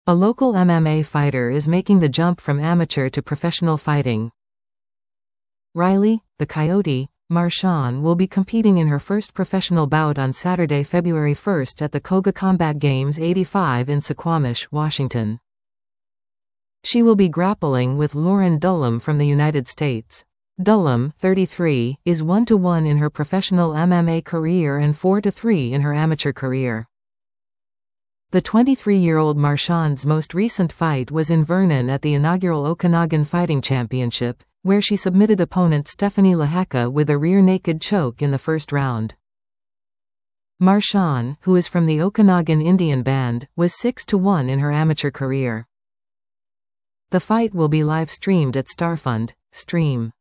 A local MMA fighter is making the jump from amateur to professional fighting. Riley, the Coyote, Marchand will be competing in her first professional bout on Saturday, February 1 at the Koga Combat Games 85 in Suquamish, Washington. She will be grappling with Lauren Dullum from the United States. Dullum, 33, is 1-1 in her professional MMA career and 4-3 in her amateur career. The 23-year-old Marchand's most recent fight was in Vernon at the inaugural Okanagan Fighting Championship, where she submitted opponent Stephanie Lehecka with a rear naked choke in the first round. Marchand, who is from the Okanagan Indian Band, was 6-1 in her amateur career. The fight will be live-streamed at Starfund. Stream.